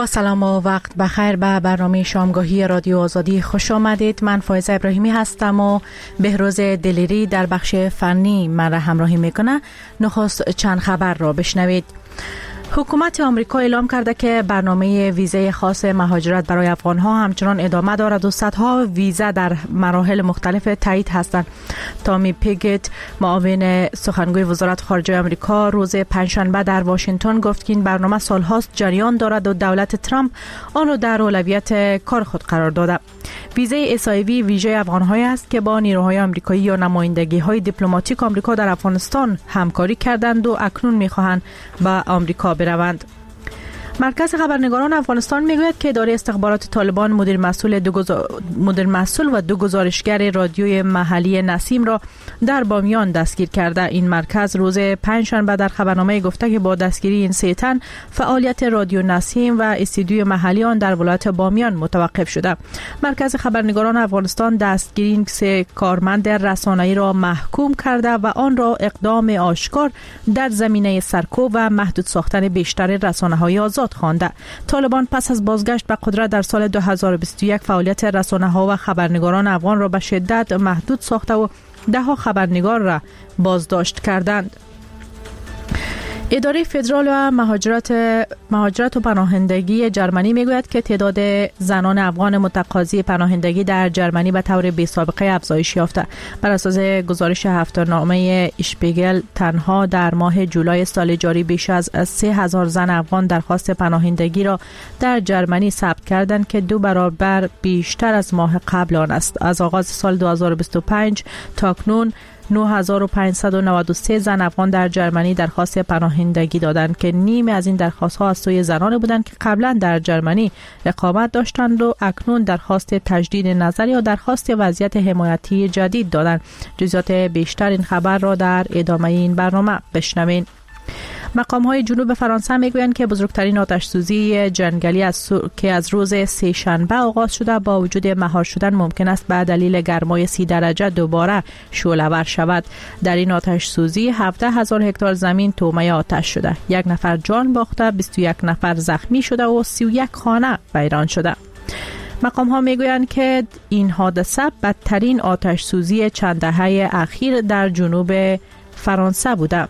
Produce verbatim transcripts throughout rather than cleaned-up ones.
با سلام و وقت بخیر به برنامه شامگاهی رادیو آزادی خوش آمدید. من فایزه ابراهیمی هستم و بهروز دلیری در بخش فنی من را همراهی میکنه. نخست چند خبر را بشنوید. حکومت آمریکا اعلام کرده که برنامه ویزه خاص مهاجرت برای افغانها همچنان ادامه دارد و صدها ویزا در مراحل مختلف تایید هستند. تامی پیگت، معاون سخنگوی وزارت خارجه آمریکا، روز پنجشنبه در واشنگتن گفت که این برنامه سالهاست جریان دارد و دولت ترامپ آن را در اولویت کار خود قرار داده. ویزه اس آی وی ویژه افغان‌های است که با نیروهای آمریکایی یا نمایندگی‌های دیپلماتیک آمریکا در افغانستان همکاری کردند و اکنون می‌خواهند به آمریکا بروند. مرکز خبرنگاران افغانستان میگوید که اداره استخبارات طالبان مدیر مسئول دو گزار... مدیر مسئول و دو گزارشگر رادیوی محلی نسیم را در بامیان دستگیر کرده. این مرکز روز پنجشنبه در خبرنامه گفته که با دستگیری این سه تن فعالیت رادیو نسیم و استودیوی محلی آن در ولایت بامیان متوقف شده. مرکز خبرنگاران افغانستان دستگیری این سه کارمند رسانه‌ای را محکوم کرده و آن را اقدام آشکار در زمینه سرکوب و محدود ساختن بیشتر رسانه‌های آزاد خوانده. طالبان پس از بازگشت به قدرت در سال دو هزار و بیست و یک فعالیت رسانه‌ها و خبرنگاران افغان را به شدت محدود ساخته و ده ها خبرنگار را بازداشت کردند. اداره فدرال و مهاجرت مهاجرت و پناهندگی جرمنی میگوید که تعداد زنان افغان متقاضی پناهندگی در جرمنی به طور بی سابقه افزایش یافته. بر اساس گزارش هفته‌نامه اشپیگل تنها در ماه جولای سال جاری بیش از سه هزار زن افغان درخواست پناهندگی را در جرمنی ثبت کردند که دو برابر بیشتر از ماه قبل آن است. از آغاز سال دو هزار و بیست و پنج تا اکنون نه هزار و پانصد و نود و سه زن افغان در جرمنی درخواست پناهندگی دادند که نیم از این درخواست‌ها از سوی زنان بودند که قبلا در جرمنی اقامت داشتند و اکنون درخواست تجدید نظر یا درخواست وضعیت حمایتی جدید دادند. جزئیات بیشتر این خبر را در ادامه این برنامه بشنوید. مقام‌های جنوب فرانسه میگویند که بزرگترین آتش سوزی جنگلی از سو... که از روز سه شنبه آغاز شده با وجود مهار شدن ممکن است به دلیل گرمای سی درجه دوباره شعله‌ور شود. در این آتش سوزی هفده هزار هکتار زمین طعمه آتش شده. یک نفر جان باخته، بیست و یک نفر زخمی شده و سی و یک خانه ویران شده. مقام ها میگویند که این حادثه بدترین آتش سوزی چند دهه اخیر در جنوب فرانسه بوده.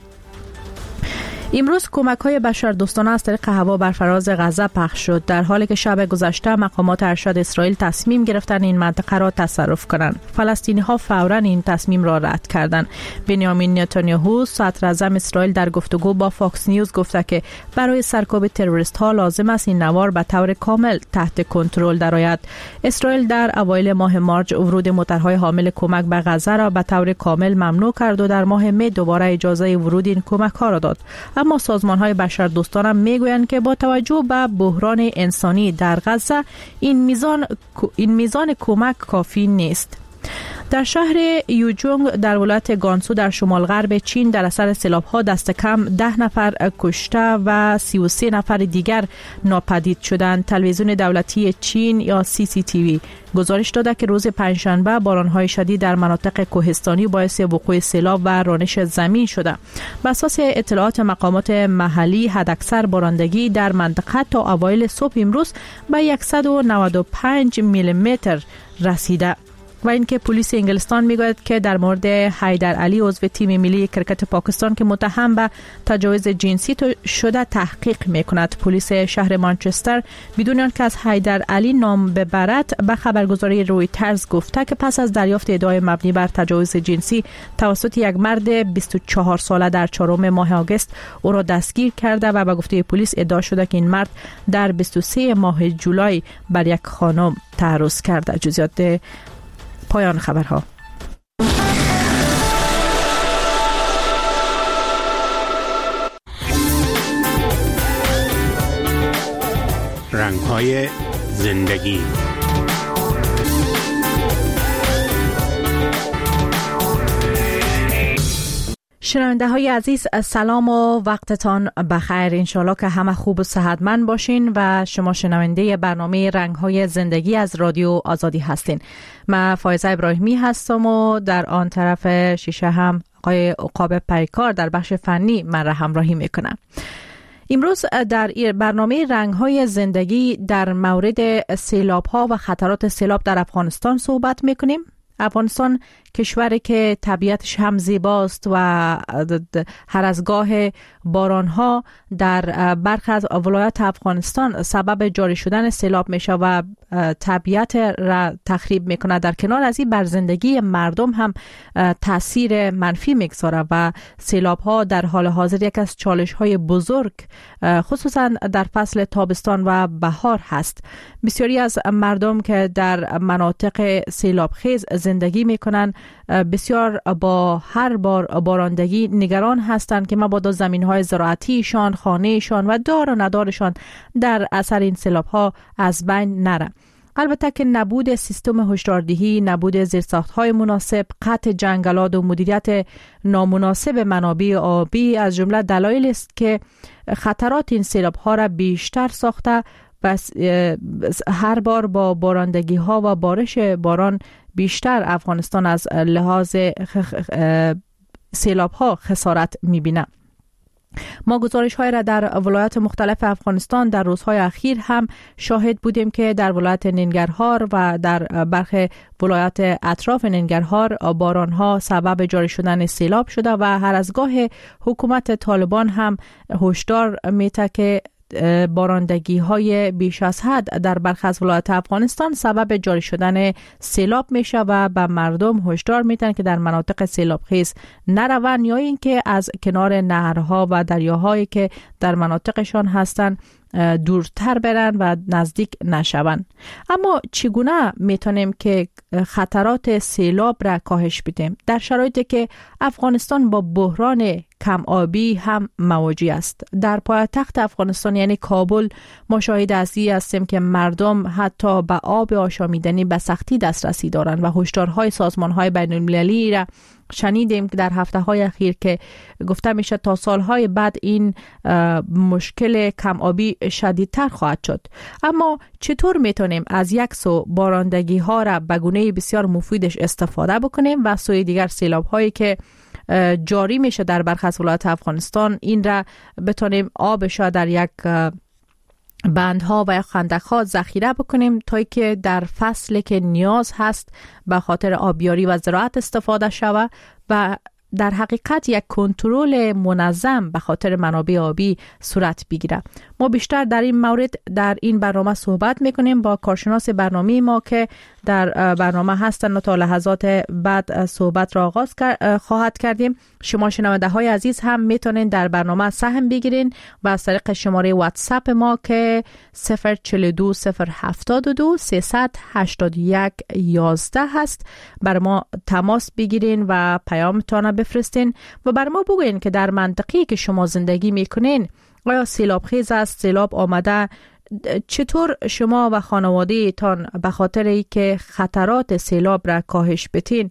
امروز کمک‌های بشردوستانه از طریق هوا بر فراز غزه پخش شد، در حالی که شب گذشته مقامات ارشد اسرائیل تصمیم گرفتند این منطقه را تصرف کنند. فلسطینی‌ها فوراً این تصمیم را رد کردند. بنیامین نتانیاهو صدر اعظم اسرائیل در گفتگو با فاکس نیوز گفته که برای سرکوب تروریست‌ها لازم است این نوار به طور کامل تحت کنترل درآید. اسرائیل در اوایل ماه مارچ ورود موترهای حامل کمک به غزه را به طور کامل ممنوع کرد و در ماه می دوباره اجازه ورود این کمک‌ها را داد. اما سازمان‌های بشردوستانه میگویند که با توجه به بحران انسانی در غزه این میزان این میزان کمک کافی نیست. در شهر یوجونگ در ولایت گانسو در شمال غرب چین در اثر سیلاب‌ها دست کم ده نفر کشته و سی و سه نفر دیگر ناپدید شدند. تلویزیون دولتی چین یا سی سی تی وی گزارش داده که روز پنجشنبه باران‌های شدید در مناطق کوهستانی باعث وقوع سیلاب و رانش زمین شده. بر اساس اطلاعات مقامات محلی حداکثر بارندگی در منطقه تا اوایل صبح امروز به صد و نود و پنج میلیمتر رسیده. و اینکه پلیس انگلستان میگوید که در مورد حیدر علی عضو تیم ملی کرکت پاکستان که متهم به تجاوز جنسی شده تحقیق میکند. پلیس شهر مانچستر بدون آنکه از حیدر علی نام ببرد به خبرگزاری رویترز گفته که پس از دریافت ادعای مبنی بر تجاوز جنسی توسط یک مرد بیست و چهار ساله در چهارم ماه آگوست او را دستگیر کرده و به گفته پلیس ادعا شده که این مرد در بیست و سه ماه جولای بر یک خانم تعرض کرده. جزئیات پایان خبرها. رنگ‌های زندگی. شنونده های عزیز، سلام و وقتتان بخیر. انشالله که همه خوب و صحتمند باشین و شما شنونده برنامه رنگ های زندگی از رادیو آزادی هستین. من فایزه ابراهیمی هستم و در آن طرف شیشه هم آقای عقاب پیکار در بخش فنی من را همراهی میکنم. امروز در برنامه رنگ‌های زندگی در مورد سیلاب‌ها و خطرات سیلاب در افغانستان صحبت می‌کنیم. افغانستان کشوری که طبیعتش هم زیباست و هر از گاه بارانها در برخی از ولایات افغانستان سبب جاری شدن سیلاب میشه و طبیعت را تخریب میکنه. در کنار از این بر زندگی مردم هم تاثیر منفی میگذاره و سیلاب ها در حال حاضر یک از چالش های بزرگ خصوصا در فصل تابستان و بهار هست. بسیاری از مردم که در مناطق سیلاب خیز زندگی میکنن بسیار با هر بار بارندگی نگران هستند که مبادا زمین‌های زراعتیشان، خانه‌شان و دار و ندارشان در اثر این سیلاب‌ها از بین نره. البته که نبود سیستم هشداردهی، نبود زیرساخت‌های مناسب، قطع جنگلات و مدیریت نامناسب منابع آبی از جمله دلایل است که خطرات این سیلاب‌ها را بیشتر ساخته و هر بار با بارندگی ها و بارش باران بیشتر افغانستان از لحاظ سیلاب ها خسارت میبینه. ما گزارش های را در ولایات مختلف افغانستان در روزهای اخیر هم شاهد بودیم که در ولایت ننگرهار و در برخی ولایات اطراف ننگرهار باران ها سبب جاری شدن سیلاب شده و هر از گاه حکومت طالبان هم هشدار میده که بارندگی های بیش از حد در برخی از ولایات افغانستان سبب جاری شدن سیلاب میشه و به مردم هشدار میدن که در مناطق سیلاب خیز نروند یا اینکه از کنار نهرها و دریاهایی که در مناطقشان هستند دورتر برن و نزدیک نشوند. اما چگونه میتونیم که خطرات سیلاب را کاهش بدیم در شرایطی که افغانستان با بحران کم آبی هم مواجه است؟ در پایتخت افغانستان یعنی کابل ما شاهد ازی هستیم که مردم حتی به آب آشامیدنی به سختی دسترسی دارند و هشدارهای سازمان‌های بین‌المللی را شنیدیم که در هفته‌های اخیر که گفته میشه تا سالهای بعد این مشکل کم آبی شدیدتر خواهد شد. اما چطور میتونیم از یک سو بارندگی ها را به گونه بسیار مفیدش استفاده بکنیم و سوی دیگر سیلاب هایی که جاری میشه در برخی از ولایات افغانستان این را بتونیم آبش در یک بندها و خندق‌ها ذخیره بکنیم تا که در فصلی که نیاز هست به خاطر آبیاری و زراعت استفاده شود و در حقیقت یک کنترل منظم به خاطر منابع آبی صورت بگیره. ما بیشتر در این مورد در این برنامه صحبت میکنیم با کارشناس برنامه ما که در برنامه هستن و تا لحظات بعد صحبت را آغاز خواهد کردیم. شما شنونده های عزیز هم میتونین در برنامه سهم بگیرین و از طریق شماره واتساپ ما که صفر چهل و دو صفر هفتاد و دو سیصد و هشتاد و یک یازده هست بر ما تماس بگیرین و پیامتان بفرستین و بر ما بگوین که در منطقه‌ای که شما زندگی میکنین آیا سیلاب خیز است، سیلاب آمده، چطور شما و خانواده تان به خاطر ای که خطرات سیلاب را کاهش بتین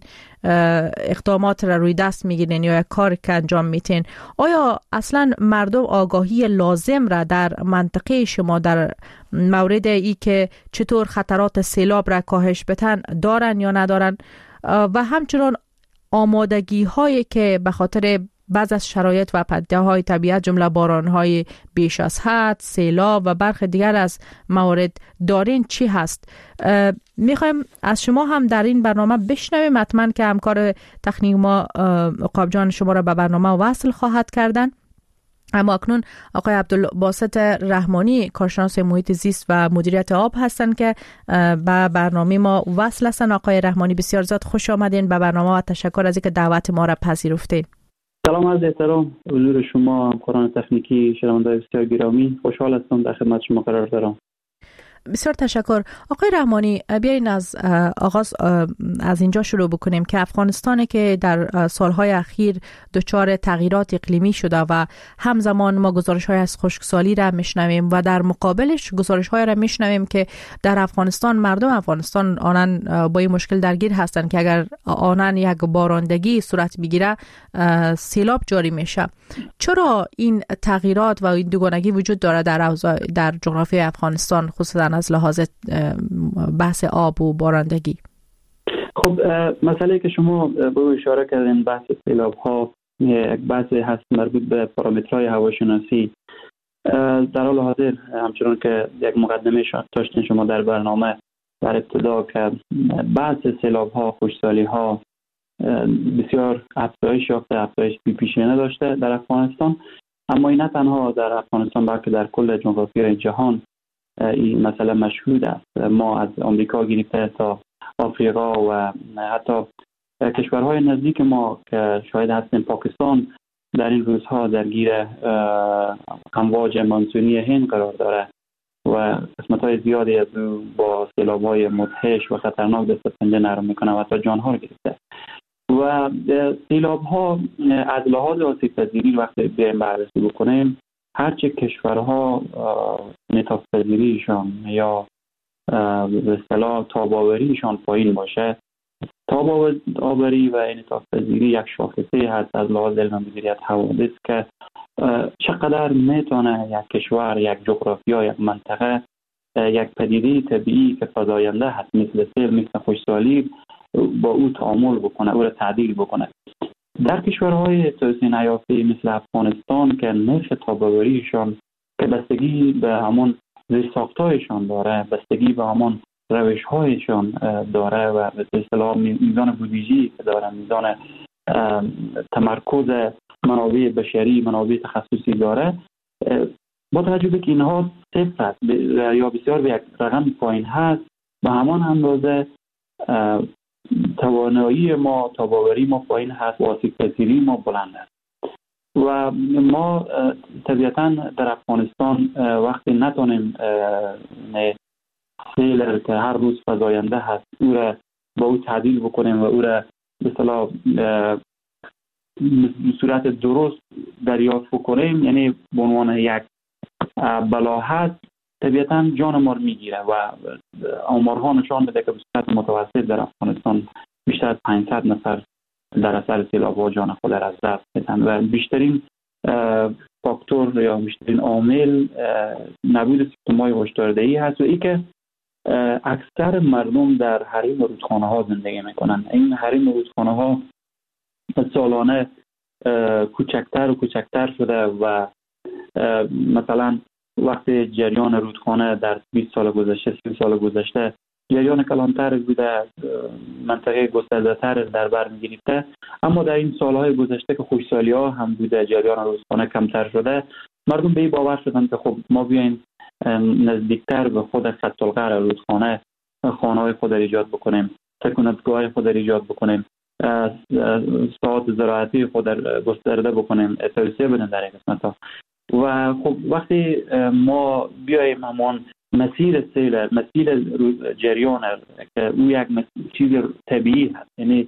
اقدامات را روی دست میگیرین یا یک کار که انجام میتین؟ آیا اصلا مردم آگاهی لازم را در منطقه شما در مورد ای که چطور خطرات سیلاب را کاهش بتن دارن یا ندارن و همچنان آمادگی هایی که به خاطر بعض از شرایط و پدیده های طبیعت جمله باران های بیش از حد، سیلاب و برخی دیگر از موارد دارین چی هست؟ میخوایم از شما هم در این برنامه بشنویم. حتما که همکار تکنیک ما عقاب جان شما را به برنامه وصل خواهد کردن. اما اکنون آقای عبدالباسط رحمانی کارشناس محیط زیست و مدیریت آب هستند که به برنامه ما وصل هستند. آقای رحمانی بسیار زیاد خوش آمدین به برنامه و تشکر از اینکه دعوت ما را پذیرفتین. سلام عرض احترام حضور شما همکاران تکنیکی شنوندگان بسیار گرامی، خوشحال هستم در خدمت شما قرار دارم. بسیار تشکر. آقای رحمانی بیاین از آغاز از اینجا شروع بکنیم که افغانستان که در سالهای اخیر دچار تغییرات اقلیمی شده و همزمان ما گزارش‌های از خشکسالی را میشنویم و در مقابلش گزارش‌های را میشنویم که در افغانستان مردم افغانستان آنان با این مشکل درگیر هستند که اگر آنان یک بارندگی صورت بگیره سیلاب جاری میشه. چرا این تغییرات و این دوگانگی وجود داره در در جغرافی افغانستان خصوصا از لحاظ بحث آب و بارندگی؟ خب مسئله که شما به اشاره کردین بحث سیلاب ها یک بحث هست مربوط به پارامترهای هواشناسی در حال حاضر همچنان که یک مقدمه داشتین شما در برنامه در ابتدا که بعض سیلاب ها خشکسالی ها بسیار افزایش یافته، افزایش بی پیشینه داشته در افغانستان، اما این نه تنها در افغانستان بلکه در کل جغرافیای جهان این مسئله مشهود است. ما از آمریکا گرفته تا آفریقا و حتی کشورهای نزدیک ما که شاهد هستیم پاکستان در این روزها درگیر امواج مانسونی هند قرار داره و قسمت‌های زیادی از او با سیلاب‌های مدهش و خطرناک دست پنجه نرم میکنه و حتی جانها رو گرفته. و سیلاب‌ها از لحاظ آسیب‌پذیری وقتی بیایم بررسی بکنیم، هرچه کشورها انعطاف پذیریشان یا به اصطلاح تاب‌آوریشان پایین باشه، تاب‌آوری و انعطاف پذیری یک شاخصه هست از لحاظ علم مدیریت حوادث که چقدر میتونه یک کشور، یک جغرافیا، یک منطقه، یک پدیده طبیعی که فزاینده هست مثل سیل، مثل خشکسالی با او تعامل بکنه، او را تعدیل بکنه. در کشورهای توسعه نیافته مثل افغانستان که نرخ تاب‌آوریشان که بستگی به همون زیرساخت‌هایشان داره، بستگی به همون روش‌هایشان داره و به اصطلاح میزان بودجه‌ای که داره، میزان تمرکز منابع بشری، منابع تخصصی داره، با توجه به که اینها صفر یا بسیار به یک رقم پایین هست، به همان اندازه توانایی ما، تاب‌آوری ما پایین هست و آسیب‌پذیری ما بلند است. و ما طبیعتاً در افغانستان وقتی نتونیم سیل که هر روز فزاینده هست او را با او تعدیل بکنیم و او را به اصطلاح به صورت درست دریافت بکنیم، یعنی به عنوان یک بلا هست، طبیعتاً جان ما رو میگیره و آمارها نشان میده که به صورت متوسط در افغانستان بیشتر از پانصد نفر در اثر سیلاب‌ها جان خود را از دست میدن و بیشترین فاکتور یا بیشترین عامل نبود سیستم‌های هشداردهی هست و ای که اکثر مردم در حریم رودخانه ها زندگی میکنن. این حریم رودخانه ها سالانه کوچکتر و کوچکتر شده و مثلا وقتی جریان رودخانه در بیست سال گذشته، سی سال گذشته جریان کلانتر بوده، منطقه گسترده تر در بر میگرفته، اما در این سالهای گذشته که خشکسالی ها هم بوده، جریان رودخانه کمتر شده، مردم به این باور شدن که خب ما بیاین نزدیکتر به خود خط القرار رودخانه خانه های خود ایجاد بکنیم، سکونتگاه خود ایجاد بکنیم، ساعات زراعتی خود گسترده بکنیم، توسعه بدیم در این قسمت ها. و خب وقتی ما بیایم همان مسیر سیل، مسیر جریان که او یک چیز طبیعی هست، یعنی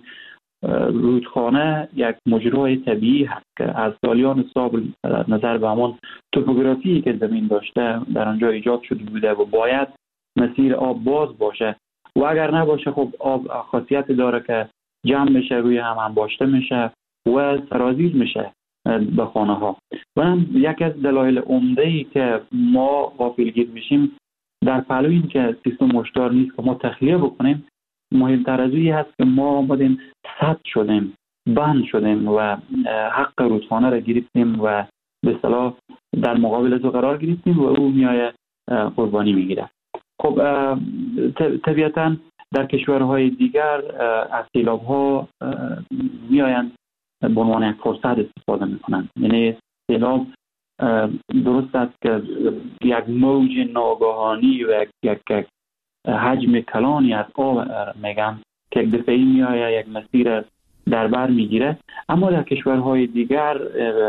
رودخانه یک مجرای طبیعی هست که از سالیان سابق نظر به همان توپوگرافی که زمین داشته در آنجا ایجاد شده بوده و باید مسیر آب باز باشه و اگر نباشه خب آب خاصیت داره که جمع میشه، روی هم انباشته میشه و سرازیر میشه به خانه ها. و هم یک از دلایل عمده‌ای که ما غافلگیر میشیم در پهلو این که سیستم هشدار نیست که ما تخلیه بکنیم، مهمتر از این هست که ما آمدیم سد شدیم، بند شدیم و حق رودخانه را گرفتیم و به اصطلاح در مقابل از او قرار گرفتیم و او میایه قربانی میگیره. خب طبیعتاً در کشورهای دیگر از سیلاب‌ها میآیند به عنوان یک فرصت استفاده میکنند. یعنی سیلاب درست است که یک موج ناگهانی و یک, یک, یک حجم کلانی از آب میگن که یک دفعی میآید یک مسیر در بر میگیره، اما در کشورهای دیگر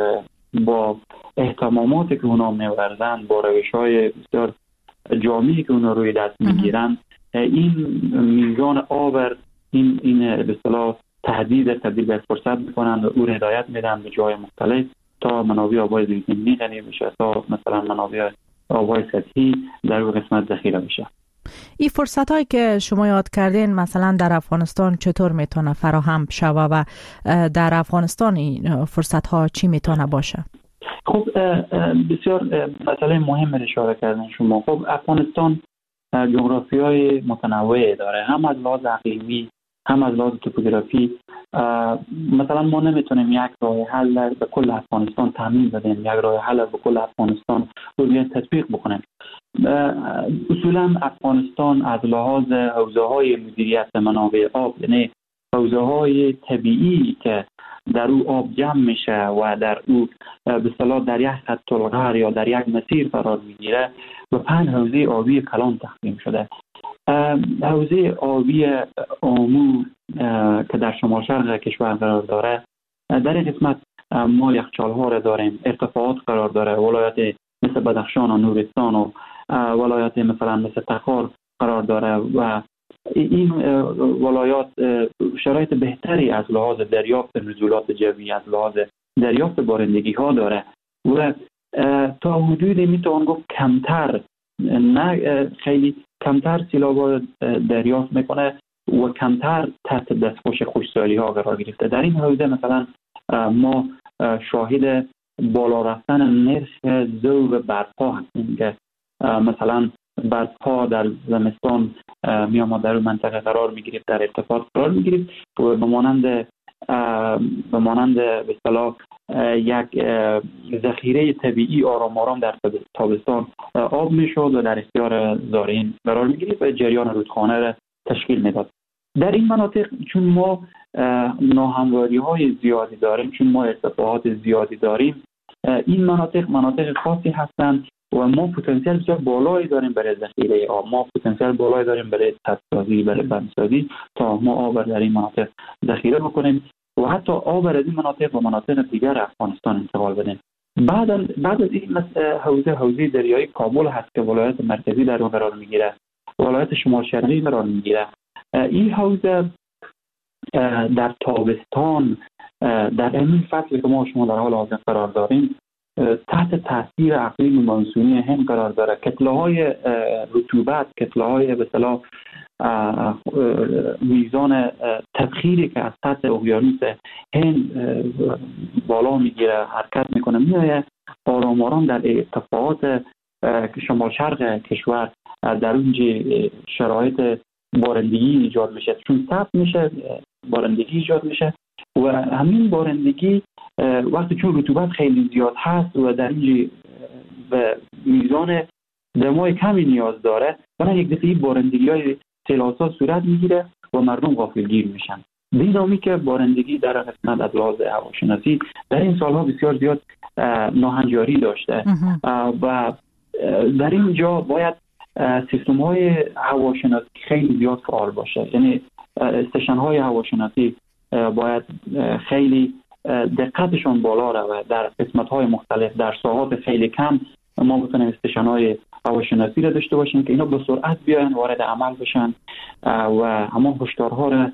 با اهتماماتی که اونا می‌ورزن، با روش‌های بسیار جامعی که اونا روی دست میگیرن، این میزان آب این این به اصطلاح تهدید تبدیل به فرصت میکنن و او را هدایت میدن به جای مختلف تا منابع آبای زیرزمینی غنی بشه، تا مثلا منابع آبای سطحی در اون قسمت ذخیره بشه. این فرصت هایی که شما یاد کردین مثلا در افغانستان چطور میتونه فراهم شوه و در افغانستان این فرصت ها چی میتونه باشه؟ خب بسیار مسئله مهم اشاره کردن شما. خب افغانستان جغرافیای متنوعی داره، هم از لحاظ اقلیمی، هم از لحاظ توپوگرافی. مثلا ما نمیتونیم یک راه حل به کل افغانستان تامین بدیم، یک راه حل به کل افغانستان رو بیایم تطبیق بکنیم. اصولا افغانستان از لحاظ حوزه‌های مدیریت منابع آب، یعنی حوزه‌های طبیعی که در او آب جمع میشه و در او به اصطلاح در یک خط القمر یا در یک مسیر قرار میگیره و پنج حوزه آبی کلان تقسیم شده. حوزه آبی آمو که در شمال شرق کشور قرار داره، در این قسمت ما یخچال‌ها را داریم، ارتفاعات قرار داره، ولایت مثل بدخشان و نورستان و ولایت مثلا مثل تخار قرار داره و این ولایات شرایط بهتری از لحاظ دریافت نزولات جوی، از لحاظ دریافت بارندگی ها داره و تا حدودی میتوان گفت کمتر، نه خیلی کمتر سیلاب دریافت میکنه و کمتر تحت دستخوش خشکسالی ها قرار گرفته. در این حوزه مثلا ما شاهد بالا رفتن نرخ ذوب برفها هستیم که مثلا برفها در زمستان می آمد در اون منطقه قرار می گرفت، در ارتفاع قرار می گرفت و به مانند به مانند به اصطلاح یک ذخیره طبیعی آرام آرام در تابستان آب می شد و در اختیار زارعین قرار می گرفت و جریان رودخانه را تشکیل می داد. در این مناطق چون ما ناهمواری های زیادی داریم، چون ما ارتفاعات زیادی داریم، این مناطق مناطق خاصی هستند و ما پتانسیل بسیار بالایی داریم برای ذخیره آب، ما پتانسیل بالایی داریم برای سدسازی، برای بندسازی تا ما آب در این مناطق ذخیره بکنیم و حتی آب از این مناطق و مناطق دیگر افغانستان انتقال بدیم. بعد بعد از این حوزه حوزه دریایی کابل هست که ولایت مرکزی در اون قرار میگیره، ولایت شمال شرقی قرار میگیره. این حوزه در تابستان در این فصلی که ما شما در حال حاضر قرار داریم تحت تاثیر اقلیم مانسونی هند قرار داره. کتله‌های رطوبت، کتله‌های به اصطلاح میزان تبخیری که از سطح اقیانوس هند بالا میگیره، حرکت میکنه، میاد آرام آرام در ارتفاعات شمال شرق کشور در اونجا شرایط بارندگی ایجاد میشه، چون سبز میشه بارندگی ایجاد میشه و همین بارندگی وقتی چون رطوبت خیلی زیاد هست و در اینجا به میزان دمای کمی نیاز داره، برای یک دفعه بارندگی های سیلاسا صورت میگیره و مردم غافلگیر میشن. دیدامی که بارندگی در قسمت از لحاظ هواشناسی در این سالها بسیار زیاد ناهنجاری داشته و در اینجا باید سیستم های هواشناسی خیلی زیاد فعال باشه، یعنی استشن های هواشناسی باید خیلی دقتشون بالا روه. در قسمت های مختلف در ساعات خیلی کم ما بتونیم استشن های هواشناسی را داشته باشیم که اینا به سرعت بیاین وارد عمل بشن و همون هشدارها را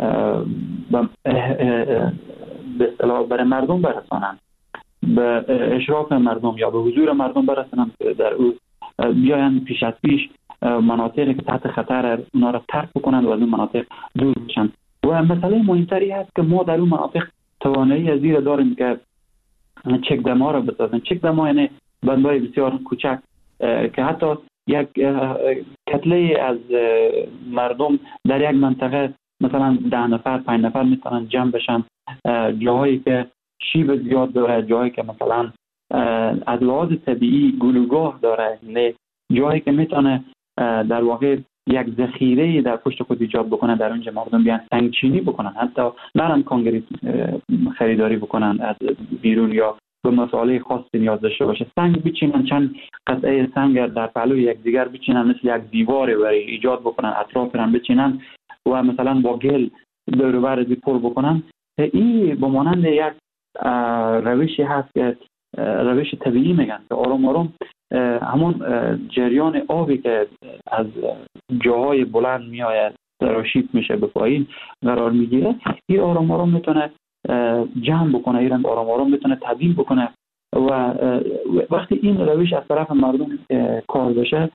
به اصطلاح برای مردم برسانن، به اشراف مردم یا به حضور مردم برسانن، در او بیاین پیش از پیش مناطقی که تحت خطر اونا را ترک بکنن و از اون مناطق دور بشن. و مسئله مهمتری هست که ما در اون مناطق توانایی از این داریم که چک دم‌ها را بسازیم. چک دم‌ها یعنی بندهای بسیار کوچک که حتی یک کتله از مردم در یک منطقه مثلا ده نفر پنج نفر میتونن جمع بشن، جاهایی که شیب زیاد داره، جاهایی که مثلا از لحاظ طبیعی گلوگاه داره، نه جایی که میتونه در واقع یک ذخیره در پشت خود ایجاد بکنن، در اونجا مردم بیان سنگچینی بکنن، حتی نرم کانکریت خریداری بکنن از بیرون یا به مسائل خاصی نیاز داشته باشه، سنگ بچینن، چند قطعه سنگ در پهلوی یک دیگر بچینن، مثل یک دیوار برای ایجاد بکنن، اطراف رن بچینن و مثلا با گل دور و بر پر بکنن. این به مانند یک روشی هست که روش طبیعی میگن که آرام آرام همون جریان آبی که از جاهای بلند میآید سراشیب میشه به پایین قرار میگیره، این آرام آرام میتونه جمع بکنه، این آرام آرام میتونه تبدیل بکنه و وقتی این روش از طرف مردم کار بشه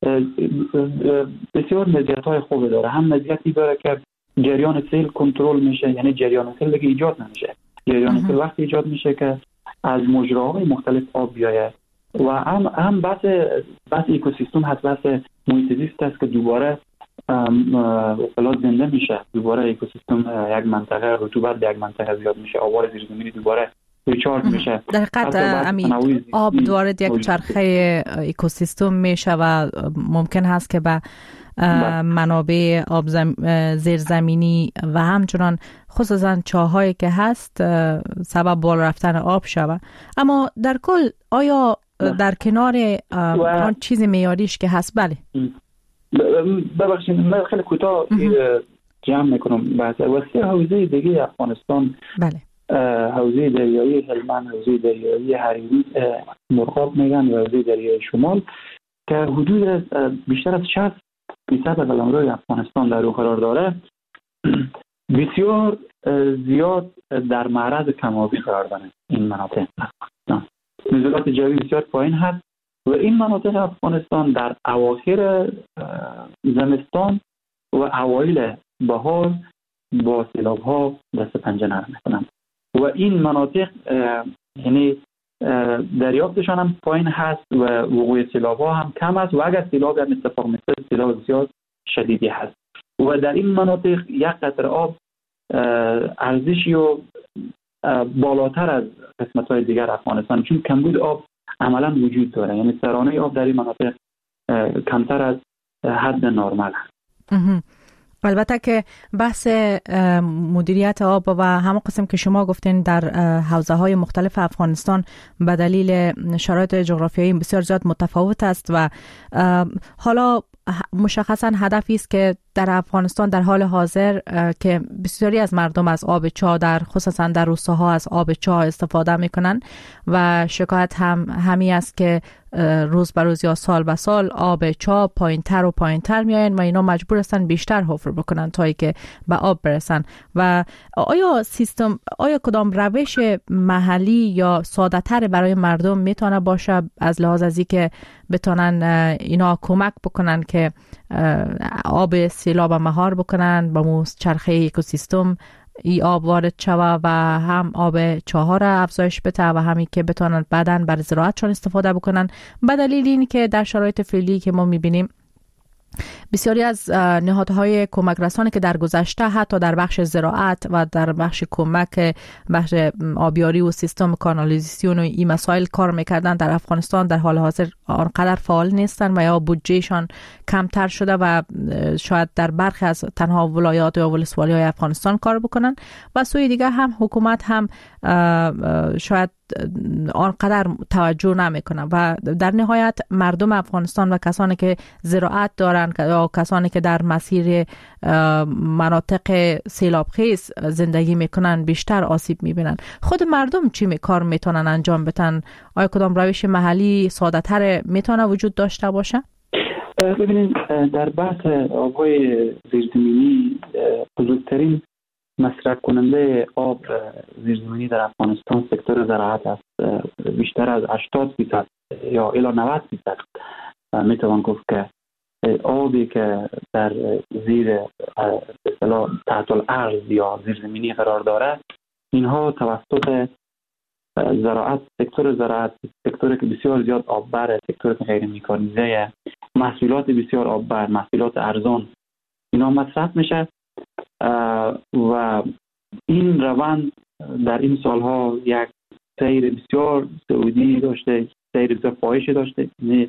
بسیار مزیت‌های خوبی داره. هم مزیتی داره که جریان سیل کنترل میشه، یعنی جریان سیل دیگه ایجاد نمیشه. جریان سیل وقتی ایجاد میشه که از مجراهای مختلف آب بیاید و هم هم بحث بحث اکوسیستم هست، بحث محیط زیست است که دوباره اصطلاح زنده میشه، دوباره اکوسیستم یک منطقه، رطوبت در یک منطقه زیاد میشه، آوار زیرزمینی دوباره ریچارج میشه. در حقیقت آب دوباره یک چرخه اکوسیستم میشه و ممکن هست که به منابع آب زم... زیرزمینی و همچنان خصوصا چاهایی که هست سبب بالا رفتن آب شود. اما در کل آیا در کنار آن چیز معیاریش که هست، بله ببخشید من خیلی کوتاه جمع میکنم بحث وسیع حوزه دیگه افغانستان، بله حوزه دریایی هلمند، حوزه دریایی حریری مرغاب میگن و حوزه دریایی شمال که حدود بیشتر از شصت درصد از قلمرو افغانستان در او قرار داره، بسیار زیاد در معرض کم‌آبی قرار داره. این مناطق نزولات جوی بسیار پایین هست و این مناطق افغانستان در اواخر زمستان و اوایل بهار با سیلاب‌ها دست پنجه نرم می‌کنند و این مناطق یعنی دریافتشان هم پایین هست و وقوع سیلاب‌ها هم کم است و اگر سیلاب هم اتفاق میفته سیلاب بسیار شدیدی هست و در این مناطق یک قطره آب ارزشی و بالاتر از قسمت‌های دیگر افغانستان، چون کمبود آب عملاً وجود داره، یعنی سرانه آب در این مناطق کمتر از حد نرمال هست. البته که بحث مدیریت آب و همه قسم که شما گفتین در حوزه های مختلف افغانستان به دلیل شرایط جغرافیایی بسیار زیاد متفاوت است و حالا مشخصا هدفی است که در افغانستان در حال حاضر که بسیاری از مردم از آب چاه در خصوصا در روستاها از آب چاه استفاده میکنن و شکایت هم همی است که روز به روز یا سال به سال آب چاه پایین تر و پایین تر میاین و اینا مجبور هستن بیشتر حفر بکنن تا اینکه به آب برسن. و آیا سیستم آیا کدام روش محلی یا ساده تر برای مردم میتونه باشه از لحاظ از اینکه بتونن اینا کمک بکنن که آب سیلاب مهار بکنن با مو چرخه اکوسیستم ای آب وارد شوه و هم آب چاها را افزایش بده و همین که بتونن بعداً بر زراعتشان استفاده بکنن، به دلیل این که در شرایط فعلی که ما میبینیم بسیاری از نهادهای کمک رسانی که در گذشته حتی در بخش زراعت و در بخش کمک بخش آبیاری و سیستم کانالیزاسیون و این مسائل کار میکردن در افغانستان در حال حاضر آنقدر فعال نیستن و یا بودجهشان کمتر شده و شاید در برخی از تنها ولایات یا ولسوالی های افغانستان کار بکنن و سوی دیگه هم حکومت هم شاید آنقدر توجه نمیکنن و در نهایت مردم افغانستان و کسانی که زراعت دارن یا کسانی که در مسیر مناطق سیلابخیز زندگی میکنن بیشتر آسیب میبینن. خود مردم چی می کار میتونن انجام بدن؟ آیا کدام روش محلی ساده تر میتونه وجود داشته باشه؟ ببینید در بحث آب‌های زیرزمینی بزرگترین مصرف کننده آب زیرزمینی در افغانستان سکتور زراعت است. بیشتر از هشتاد درصد یا الی نود درصد میتوان گفت که آبی که در زیر به اصطلاح تحت الارض یا زیرزمینی قرار داره اینها توسط زراعت، سکتور زراعت، سکتوری که بسیار زیاد آببره، سکتوری که غیر مکانیزه، محصولات بسیار آببر، محصولات ارزان اینا مصرف میشه و این روند در این سالها یک سیر بسیار صعودی داشته، سیر بسیار پایش داشته،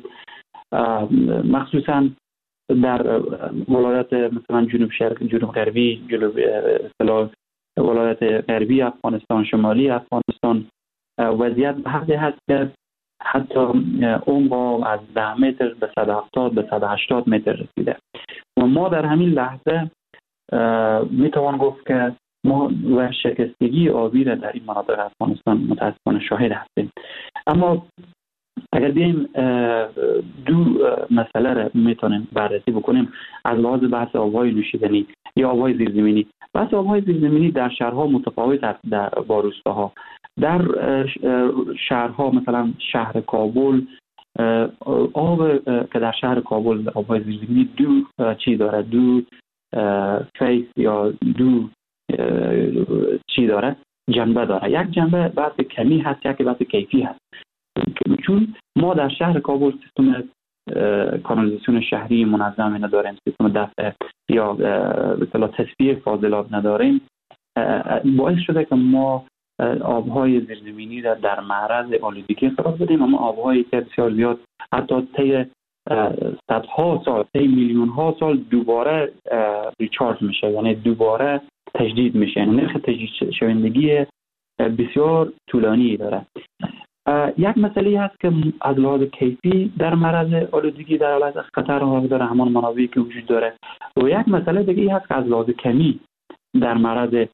مخصوصا در ولایت مثلا جنوب شرق، جنوب غربی، جنوب اصطلاح ولایت غربی افغانستان، شمالی افغانستان وضعیت به حدی هست که حتی عمق از ده متر به صد و هفتاد به صد و هشتاد متر رسیده و ما در همین لحظه میتوان گفت که ما ورشکستگی آبی را در این مناطق افغانستان متاسفانه شاهد هستیم. اما اگر بیایم دو مسئله را میتونیم بررسی بکنیم از لحاظ بحث آب‌های نوشیدنی یا آب‌های زیرزمینی. بحث آب‌های زیرزمینی در شهرها متفاوت است در با روستاها. در شهرها مثلا شهر کابل آب که در شهر کابل آب‌های زیرزمینی دو چی داره، دو فیس یا دو چی داره، جنبه داره. یک جنبه بحث کمی هست، یک بحث کیفی هست. چون ما در شهر کابل سیستم کانالیزاسیون شهری منظم نداریم، سیستم دفع یا به اصطلاح تصفیه فاضلاب نداریم، باعث شده که ما آبهای زیرزمینی را در معرض آلودگی قرار بدیم. اما آبهایی که بسیار زیاد حتی طی صدها سال، طی میلیون ها سال دوباره ریچارج میشه، یعنی دوباره تجدید میشه، یعنی نرخ تجدید شوندگی بسیار طولانی داره. یک مسئله هست که از لحاظ کیفی در معرض آلودگی در حالت خطر قرار داره، همان منابعی که وجود داره، و یک مسئله دیگه هست که از لحاظ کمی در معرض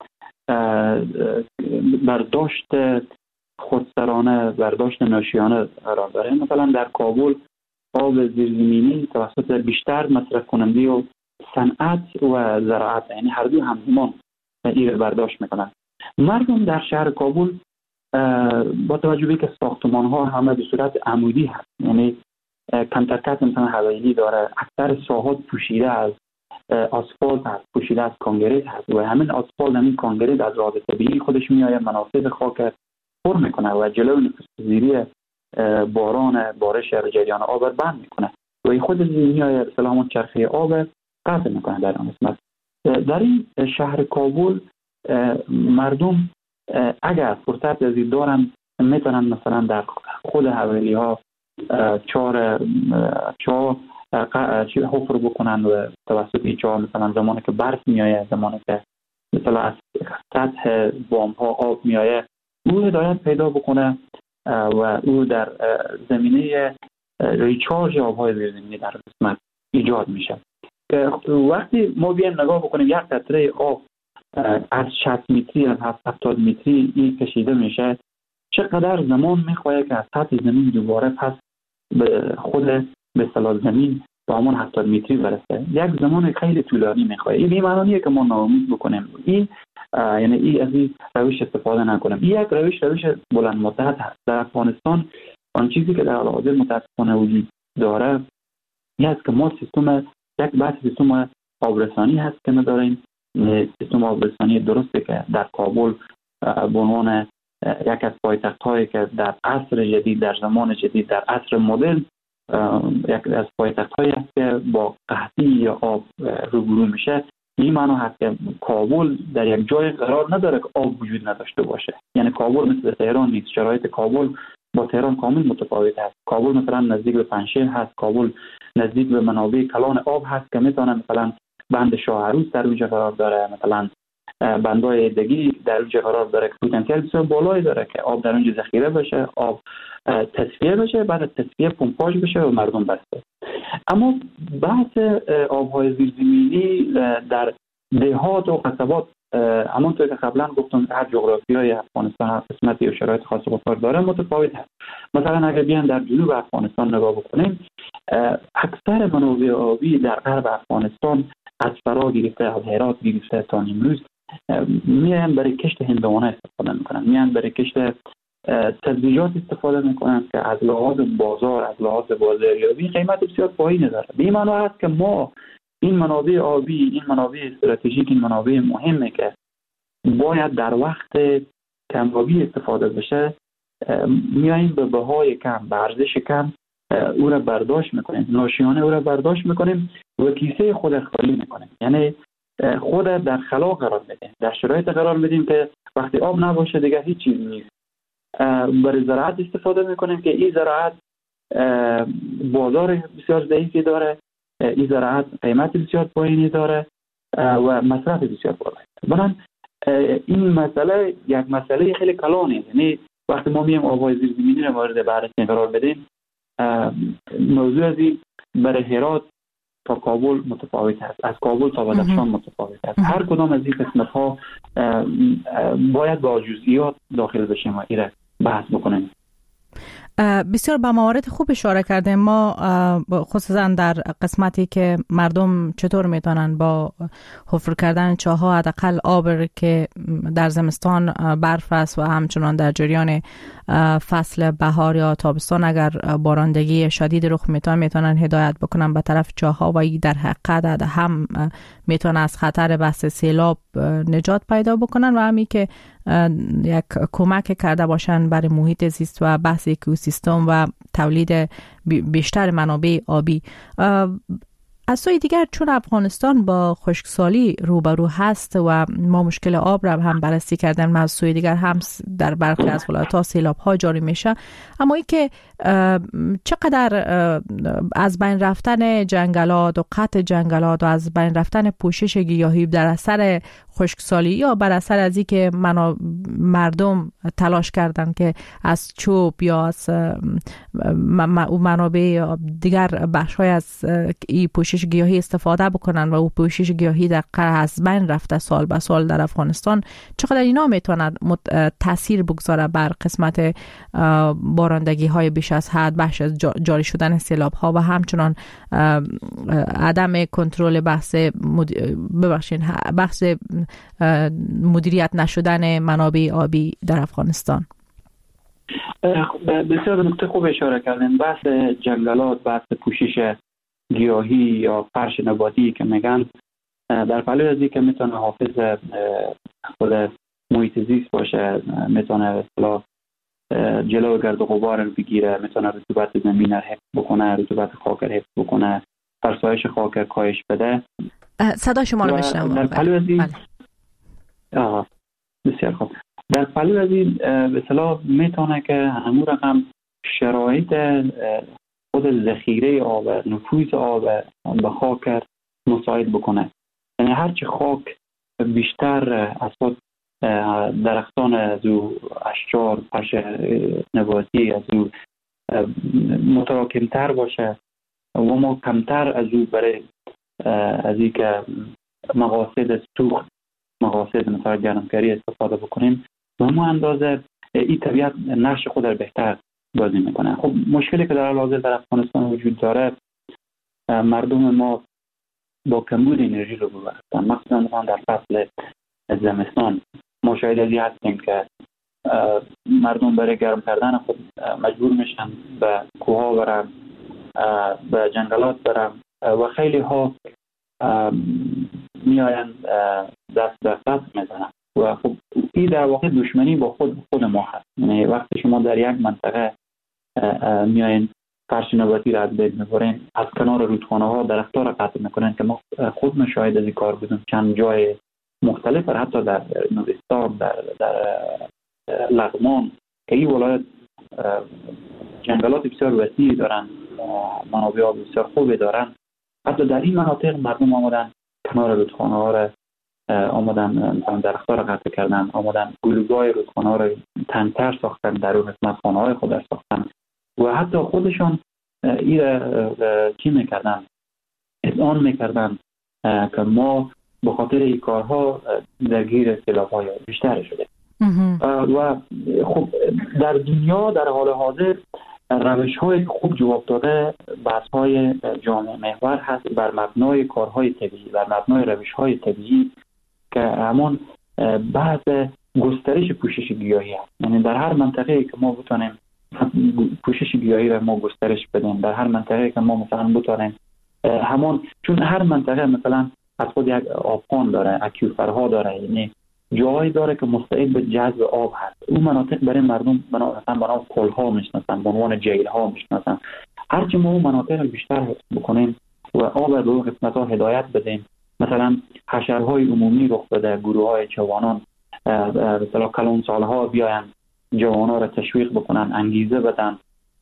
برداشت خودسرانه، برداشت ناشیانه قرار داره. مثلا در کابل آب زیرزمینی توسط بیشتر مصرف کننده و صنعت و زراعت، یعنی هر دو همزمان این برداشت میکنن. مردم در شهر کابل با توجه به که ساختمان ها همه به صورت عمودی هست، یعنی کمترکت مثلا حویلی داره، اکثر ساحات پوشیده از آسفالت هست، پوشیده از کانکریت هست و همین آسفالت، همین کانکریت از راه طبیعی خودش میآید منافذ خاک پر میکنه و جلو نفوذگیری باران بارش یا جریان آب بند میکنه و این خود میآید به سلامت چرخه آب قطع میکنه. در آن قسمت در این شهر کابل مردم اگر فرصت از دارن میتونن مثلا در خود حویلی ها چهار چهار حفر بکنن و توسط این چهار مثلا زمانی که برف میآید، زمانی که مثلا از سطح بام ها آب میآید، او هدایت پیدا بکنه و او در زمینه ریچارج آبهای زیرزمینی در قسمت ایجاد میشه. وقتی ما بیایم نگاه بکنیم یک قطره آب از شصت متری، از هفتاد متری این کشیده میشه، چقدر زمان میخواد که از سطح زمین دوباره پس به خود به اصطلاح زمین با همون هفتاد متری برسه؟ یک زمان خیلی طولانی میخواد. این بی‌معنیه که ما ناامید بکنیم، این یعنی این از این روش استفاده نکنیم. این یک روش روش بلند مدت هست. در افغانستان آن چیزی که در حال حاضر متاسفانه وجود داره این است که ما سیستم یک بحث سیستم آبرسانی هست که نداریم. سیستم آبرسانی درسته که در کابل به عنوان یک از پایتخت‌هایی که در عصر جدید، در زمان جدید، در عصر مدرن یک از پایتخت‌هایی است که با قحطی یا آب روبرو میشه. این معنی هست که کابل در یک جای قرار نداره که آب وجود نداشته باشه. یعنی کابل مثل تهران نیست. شرایط کابل با تهران کامل متفاوت است. کابل مثلا نزدیک به پنشیر هست، کابل نزدیک به منابع کلان آب هست که میتونه مثلا بند شاه عروس در اونجا قرار داره، مثلا بندای دگی در اونجا قرار داره که پتانسیل بسیار بالایی داره که آب در اونجا ذخیره بشه، آب تصفیه بشه، بعد از تصفیه پمپاژ بشه و مردم بسته. اما بحث آبهای زیرزمینی در دهات و قصبات، همونطور که قبلا گفتم هر جغرافیای افغانستان هر قسمتی و شرایط خاص خودکار داره متفاوت هست. مثلا اگر بیان در جنوب افغانستان نگاه بکنیم، اکثر منابع آبی در غرب افغانستان از فرا گرفته، از هرات گرفته تا نیمروز میان برای کشت هندوانه استفاده میکنن، میان برای کشت سبزیجات استفاده میکنن که از لحاظ بازار، از لحاظ بازاریابی قیمت بسیار پایینی داره. به این معنی هست که ما این منابع آبی، این منابع استراتژیک، این منابع مهمه که باید در وقت کم‌آبی استفاده بشه، میاییم به بهای کم، به ارزش کم او را برداشت میکنیم، ناشیانه او را برداشت میکنیم و کیسه خود خالی میکنیم. یعنی خود در خلا قرار میدیم، در شرایط قرار میدیم که وقتی آب نباشه دیگه هیچ چیز نیست. برای زراعت استفاده میکنیم که این زراعت بازار بسیار ضعیفی داره، این زراعت قیمت بسیار پایینی داره و مصرف بسیار بالایی. بنابراین این مسئله یک مسئله خیلی کلانه. یعنی وقتی ما میایم آبهای زیرزمینی رو مورد بررسی قرار بدیم، موضوع از این برای هرات تا کابل متفاوت است، از کابل تا بدخشان متفاوت است. هر کدام از این قسمت ها باید با جزئیات داخل بشیم و این بحث بکنیم. بسیار به موارد خوب اشاره کردیم. ما خصوصا در قسمتی که مردم چطور میتونن با حفر کردن چاه‌ها حداقل آب که در زمستان برف است و همچنان در جریان فصل بهار یا تابستان اگر بارندگی شدید رخ میتونه میتونن هدایت بکنن به طرف چاه‌ها و این در حقیقت هم میتونه از خطر بحث سیلاب نجات پیدا بکنن و همین که یک کمک کرده باشن برای محیط زیست و بحث اکوسیستم اکوسیستم و تولید بیشتر منابع آبی. از سوی دیگر چون افغانستان با خشکسالی روبرو هست و ما مشکل آب را هم بررسی کردن، از سوی دیگر هم در برخی از ولایت‌ها سیلاب‌ها جاری میشه، اما این که چقدر از بین رفتن جنگلات و قطع جنگلات و از بین رفتن پوشش گیاهی در اثر خشکسالی یا بر اثر از این که مردم تلاش کردن که از چوب یا از منابع دیگر بخش‌های از این پوشش گیاهی استفاده بکنن و او پوشش گیاهی در از بین رفته سال به سال در افغانستان، چقدر اینا میتونه تاثیر بگذاره بر قسمت بارندگی های بیش از حد، بخش از جاری شدن سیلاب ها و همچنان عدم کنترل بحث ببخشید بحث مدیریت نشدن منابع آبی در افغانستان؟ بسیار نکته خوب اشاره کردین. بحث جنگلات، بحث پوشش گیاهی یا فرش نباتی که میگن، در پهلوی از که میتونه حافظ خود محیط زیست باشه، میتونه اصطلاح جلو گرد و غبار رو بگیره، میتونه رطوبت زمین رو حفظ بکنه، رطوبت خاک رو حفظ بکنه، فرسایش خاک رو کاهش بده. صدا شما رو میشنم. در پهلوی از این آه بسیار خوب. در پهلوی از این به اصطلاح میتونه که همون رقم شرایط خود ذخیره آب، نفوذ آب به خاک مساعد بکنه. یعنی هرچی خاک بیشتر از خود درختان از او اشجار، فرش نباتی از او متراکمتر باشه و ما کمتر از او برای از این که مقاصد سوخت، مقاصد مثلا گرمکاری استفاده بکنیم، به همون اندازه این طبیعت نقش خود را بهتر بازی میکنه. خب مشکلی که در حال حاضر در افغانستان وجود داره، مردم ما با کمبود انرژی رو هستن، مخصوصا در فصل زمستان. ما شاهد ازی هستیم که مردم برای گرم کردن خود مجبور میشن به کوها برن، به جنگلات برن و خیلی ها میاین دست به دست میزنن و خب این در واقع دشمنی با خود خود ما هست. یعنی وقتی شما در یک منطقه میاین فرش نباتی را از بین میبرین، از کنار رودخانه ها درخت‌ها را قطع میکنن که ما خود مشاهده از این کار بودیم چند جای مختلف، حتی در نورستان، در در لغمان که این ولایت جنگلات بسیار وسیعی دارن، منابع آب بسیار خوبی دارن، حتی در این مناطق مردم آمدن کنار رودخانه ها را آمدن درخت‌ها را قطع کردن، آمدن گلوگاه رودخانه ها را تنگ‌تر ساختن، در اون قسمت خانه های خود را ساختن و حتی خودشان این را چی میکردن؟ اذعان میکردن که ما به خاطر این کارها درگیر سیلاب‌های بیشتر شده. و خب در دنیا در حال حاضر روش‌های خوب جواب داده بحث‌های جامعه محور هست بر مبنای کارهای طبیعی، بر مبنای روش‌های طبیعی که همون بحث گسترش پوشش گیاهی هست. یعنی در هر منطقه‌ای که ما بتونیم پوشش گیاهی را ما گسترش بدیم، در هر منطقه‌ای که ما مثلا بتونیم همون، چون هر منطقه مثلا از خود یک آبخوان داره، اکیوفرها داره، یعنی جایی داره که مستعد به جذب آب هست. اون مناطق برای مردم مثلا برای کلها میشناسن، به عنوان جیل‌ها میشناسن. هرچی ما اون مناطق رو بیشتر حفظ بکنیم و آب به اون قسمت‌ها هدایت بدیم، مثلا حشرهای عمومی رخ بده، گروه‌های جوانان به اصطلاح کلان سال‌ها بیاین جوانان را تشویق بکنن، انگیزه بدن،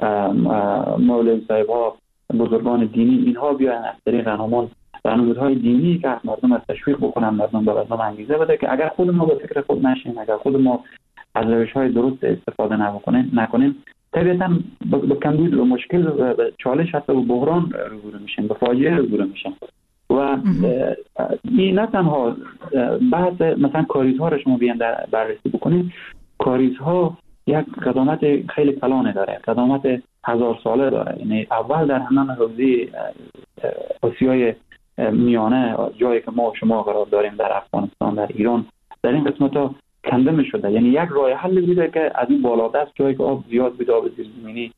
مولوی صاحب‌ها، بزرگان دینی اینها بیاین از طریق همون برنامه‌های دینی که مردم را تشویق بکنن، مردم به مردم انگیزه بده که اگر خود ما به فکر خود نشیم، اگر خود ما از روش‌های درست استفاده نکنیم نکنیم طبیعتاً به کمبود و مشکل و چالش حتی و بحران روبرو میشیم، به فاجعه روبرو میشیم. و این نه تنها بعض مثلا کاریزها را شما بیان بررسی بکنید، کاریزها یک قدامت خیلی کلانه داره، قدامت هزار ساله داره. یعنی اول در همان حوزه آسیای میانه، جایی که ما و شما قرار داریم در افغانستان، در ایران، در این قسمت ها کنده می شده. یعنی یک راه حل بوده که از این بالادست جایی که آب زیاد بوده، آب زیرزمینی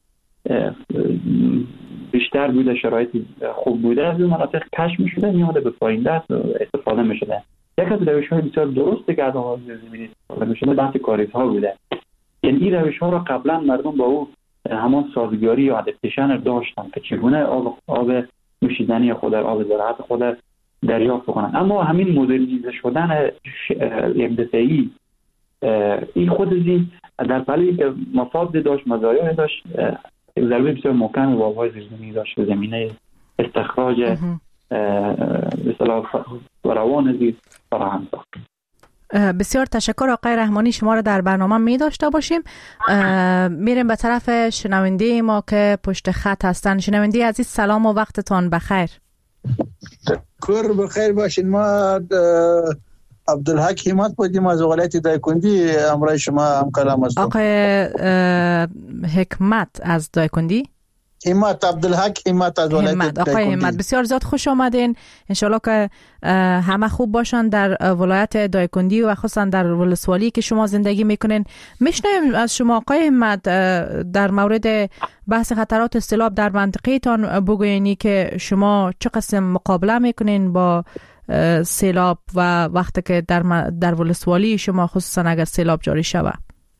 بیشتر بوده، شرایط خوب بوده، از این مناطق کشف می شده، میاده به پایین دست استفاده می شده. یک از روش‌های بسیار درسته که از آب زیرزمینی استفاده می شده بحث کاریزها بوده. یعنی این روش‌ها را قبلا مردم با او همان سازگاری یا ادپتیشن داشتن که چگونه آب آب نوشیدنی خود آب زراعت خود دریافت کنند. اما همین مدرنیزه شدن یک دفعی این خود این در پلی که مفاد داشت، مزایای داشت، ضربه بسیار محکم به آب‌های زیرزمینی داشت به زمینه استخراج به اصطلاح فراوان زیر فراهم ساخت. بسیار تشکر آقای رحمانی، شما را در برنامه می داشته باشیم. میریم به طرف شنونده ما که پشت خط هستن. شنونده عزیز سلام و وقتتان بخیر. کور بخیر باشین. ما عبدالحق همت بودیم از ولایت دایکندی، امروز شما هم کلام هستم. آقای حکمت از دایکندی؟ همت، عبدالحق همت از ولایت دایکندی. آقای همت بسیار زیاد خوش آمدین. انشالله که همه خوب باشن در ولایت دایکندی و خصوصا در ولسوالی که شما زندگی میکنین. میشنویم از شما آقای همت در مورد بحث خطرات سیلاب در منطقه تان بگوینی که شما چه قسم مقابله میکنین با سیلاب و وقتی که در در ولسوالی شما خصوصا اگر سیلاب جاری شود.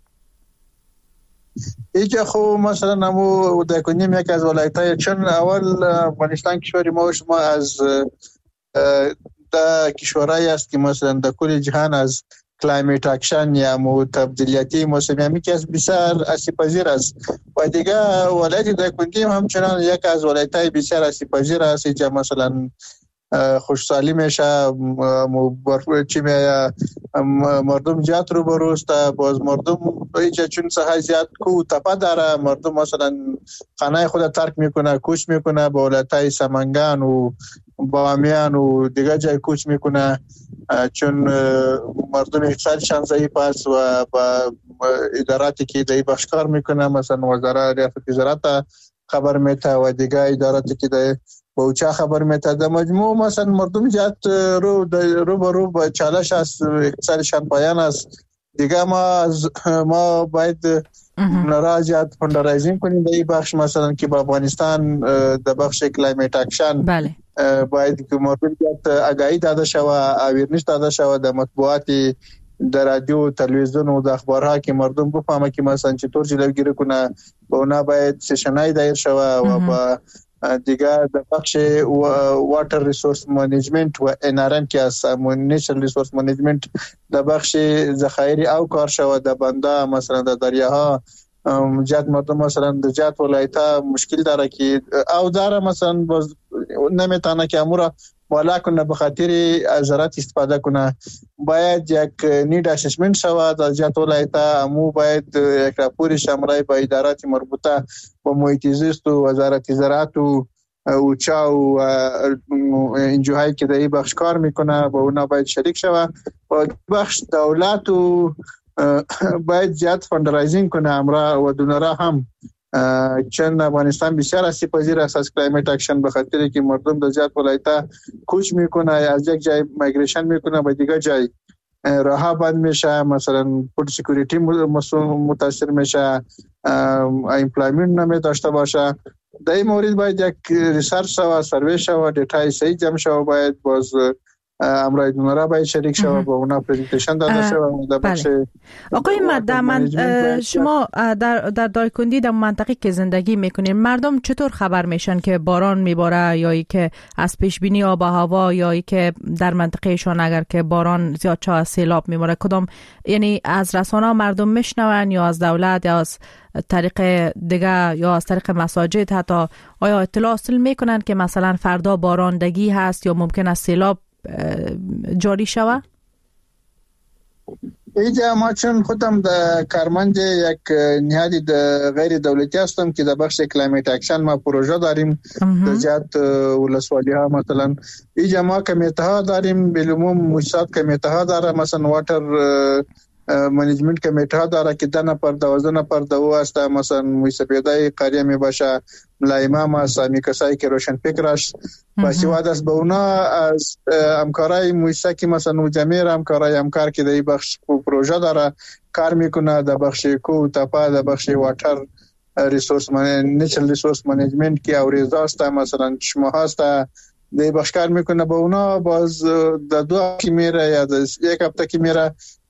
اینجا خب مثلا نمو دایکندی یک از ولایت‌های، چون اول افغانستان کشور ما شما از دا کشورهایی است که مثلا در کل جهان از کلایمت اکشن یا مو تبدیلیتی موسمی همی که از بسیار آسیب‌پذیر است و دیگه ولایت دایکندی همچنان یک از ولایت‌های بسیار آسیب‌پذیر است. اینجا مثلا خوشحالی میشه، چی میگه مردم زیاد رو بروسته، باز مردم اینجا چون ساحه زیاد کو تپه داره، مردم مثلا خانه خود ترک میکنه، کوچ میکنه به ولایت‌های سمنگان و بامیان و دیگه جای کوچ میکنه، چون مردم اقتصادشان ضعیف است و با اداراتی که دی بخش کار میکنه، مثلا وزارت ریاست زراعت خبر میته و دیگه اداراتی که دی با اوچه خبر میته، در مجموع مثلا مردم زیاد رو رو به رو با چالش است، اقتصادشان پایان است. دیگه ما ما باید نراجعت فندرایزینگ کنیم در این بخش، مثلا که با افغانستان در بخش کلایمت اکشن بله باید که مردم زیاد آگاهی داده شود، اویرنس داده شود در مطبوعات، در رادیو، تلویزیون و در اخبارها که مردم بفهمه که مثلا چطور جلوگیری کنه. با اونا باید سشنای دایر شود و با دیگه در بخش واتر ریسورس منیجمنت و ان ار ام که است، نیچرال ریسورس منیجمنت، در بخش ذخایر او کار شود در بنده، مثلا در دریاها جات مردم مثلا در جات ولایت‌ها مشکل داره که او داره مثلا باز نمیتونه که امورا بالا کنه به خاطر زراعت استفاده کنه. باید یک نید اسسمنت شود در جات ولایت‌ها، امو باید یک راپور شامل با ادارات مربوطه با محیط زیست و وزارت زراعت و اوچا و انجوهایی که در این بخش کار میکنه با اونا باید شریک شود و بخش دولت و باید زیاد فندرایزینگ کنه امرا و دونرا هم، چون افغانستان بسیار آسیب‌پذیر است از کلایمت اکشن به خاطر که مردم در زیاد ولایت‌ها کوچ میکنه، از یک جای مایگریشن میکنه به دیگه جای، راه بند میشه، مثلا فود سکیوریتی متاثر میشه، ایمپلایمنت نمی داشته باشه. در این مورد باید یک ریسرچ و سروی شود، دیتای صحیح جمع شود، باید باز امرای دونرا باید شریک شود با اونا پرزنتیشن داده شود در بخش. آقای مدد شما در در دایکندی در منطقه که زندگی میکنین مردم چطور خبر میشن که باران میباره یا ای که از پیش بینی آب و هوا یا ای که در منطقه شون اگر که باران زیاد چه سیلاب میباره کدام، یعنی از رسانه مردم میشنون یا از دولت یا از طریق دیگه یا از طریق مساجد حتی، آیا اطلاع حاصل میکنن که مثلا فردا باراندگی هست یا ممکن است سیلاب جاری شود؟ اینجا ما چون خودم در کارمند یک نهاد غیر دولتی هستم که در بخش کلایمت اکشن ما پروژه داریم در جهت ولسوالی ها، مثلا اینجا ما کمیته ها داریم، بالعموم مؤسسات کمیته ها داره، مثلا واتر منیجمنت کمیته ها داره که ده نفر دوازده نفر دو است، مثلا موسیقیدای قریه می باشه، ملایمام است، امی کسایی که روشن فکر است بسیواد است. به اونا از همکارای موسیقی که مثلا جمعیر همکارای همکار که در بخش پروژه داره کار میکنه، در بخش کو تپا، در بخش واتر ریسورس نیچرال ریسورس منیجمنت که اوریزا است، مثلا چشمه هاست، در بخش کار میکنه. به اونا باز در دو هفته میره یا یک هفته که میره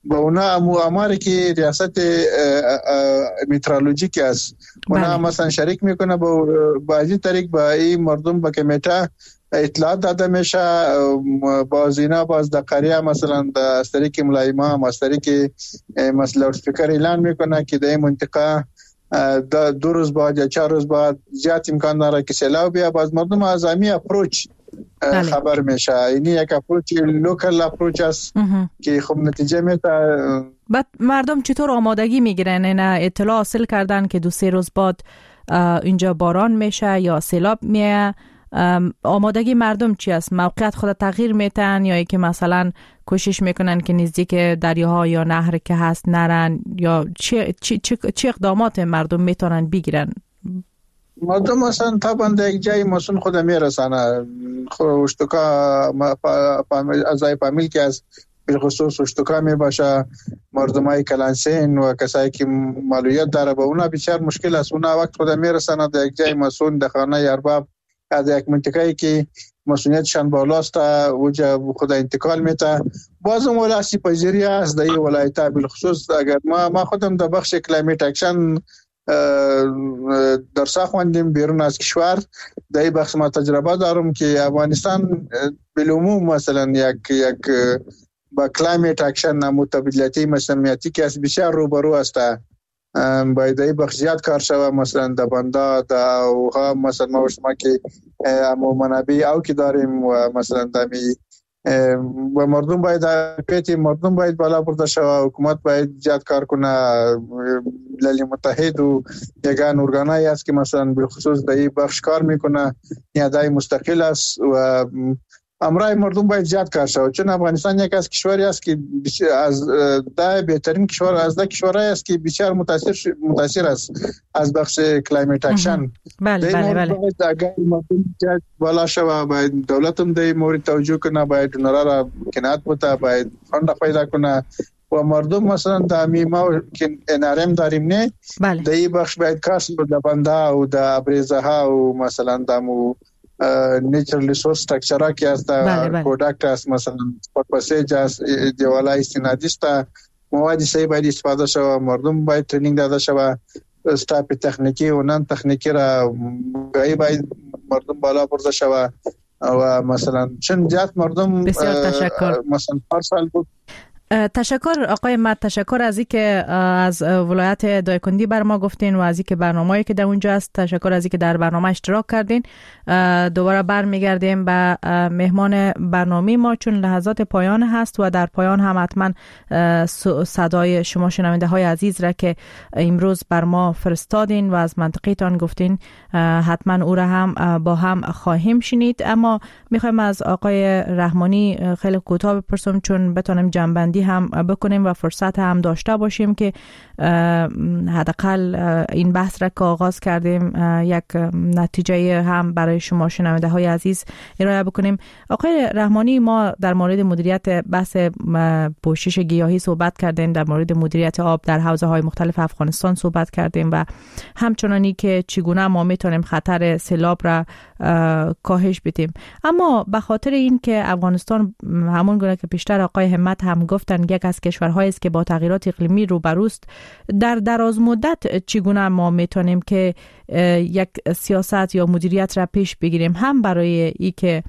با اونا اماری که ریاست مترولوژیک است اونا مثلا شریک میکنه با بعضی طریق با این مردم با کمیته اطلاعات داده میشه. باز اینا باز در قریه مثلا در طریق ملایما هم از طریق مثلا اسپیکر اعلان میکنه که در این منطقه دو روز بعد یا چهار روز بعد زیاد امکان داره که سیلاب بیاد. باز مردم از امی اپروچ بله. خبر میشه. این یک اپروچ لوکال اپروچ است که خب نتیجه میده. بعد مردم چطور آمادگی میگیرن؟ اینا اطلاع حاصل کردن که دو سه روز بعد اینجا باران میشه یا سیلاب میه؟ آمادگی مردم چی است؟ موقعیت خود تغییر میتن یا که مثلا کوشش میکنن که نزدیک دریاها یا نهر که هست نرن، یا چه چه چه, چه اقدامات مردم میتونن بگیرن؟ مردم مثلا طبعا در یک جای مسون خود میرسانه. اشتکا ازای فامیل که از بالخصوص اشتکا می باشه، مردم های کلانسین و کسایی که معلولیت داره با اونا بسیار مشکل است. اونا وقت خود میرسانه در یک جای مسون در خانه ارباب از یک منطقه‌ای که مسئولیتشان بالاست وجه خود انتقال میته. بازم ولاسی پذیری است در این ولایت بالخصوص. اگر ما ما خودم در بخش کلایمت اکشن درس خواندیم بیرون از کشور، در این بخش ما تجربه دارم که افغانستان بالعموم مثلا یک یک با کلایمت اکشن متبادلاتی مسئولیتی که از بسیار روبرو است. باید این بخش زیاد کار شوه. مثلا در بنده در اوها مثلا ما شما که امو منابع او که داریم و مثلا دمی و مردم باید پیتی مردم باید بالا برده شوه. حکومت باید زیاد کار کنه. ملل متحد و یگان ارگانایی است که مثلا بالخصوص در این بخش کار میکنه، نیادای مستقل است و امرای مردم باید زیاد کار شود. چون افغانستان یک از کشوری است که از ده بهترین کشور از ده کشورهای است که بسیار متاثر متاثر است از بخش کلایمت اکشن. بله بله بله. اگر مردم بالا شود باید دولت هم در مورد توجه کنه، باید دونرا را کنات بوده، باید فند پیدا کنه و مردم مثلا در میما که انرم داریم نه بله. در این بخش باید کار شود. در بنده و در ابریزه ها و مثلا دمو نیچرل ریسورس استراکچر که است پروداکت است مثلا پرپسیج است دیوالا استنادی است. مواد صحیح باید استفاده شود. مردم باید ترینینگ داده شود. استاف تکنیکی و نان تکنیکی را باید مردم بالا برده شود و مثلا چون زیاد مردم بسیار تشکر. مثلا پارسال بود. تشکر آقای مد، تشکر از اینکه از ولایت دایکندی بر ما گفتین و از اینکه برنامه‌ای که در اونجا است. تشکر از اینکه در برنامه اشتراک کردین. دوباره برمیگردیم به مهمان برنامه ما چون لحظات پایان هست و در پایان هم حتما صدای شما شنونده های عزیز را که امروز بر ما فرستادین و از منطقه‌تان گفتین حتما او را هم با هم خواهیم شنید. اما میخوایم از آقای رحمانی خیلی کوتاه بپرسم چون بتونیم جنبندی هم بکنیم و فرصت هم داشته باشیم که حداقل این بحث را که آغاز کردیم یک نتیجه هم برای شما شنونده های عزیز ارائه بکنیم. آقای رحمانی، ما در مورد مدیریت بحث پوشش گیاهی صحبت کردیم، در مورد مدیریت آب در حوزه های مختلف افغانستان صحبت کردیم و همچنانی که چگونه ما میتونیم خطر سیلاب را کاهش بدیم. اما به خاطر این که افغانستان همون گونه که پیشتر آقای همت هم گفتن یک از کشورهایی است که با تغییرات اقلیمی روبروست، در دراز مدت چگونه ما میتونیم که یک سیاست یا مدیریت را پیش بگیریم هم برای ای که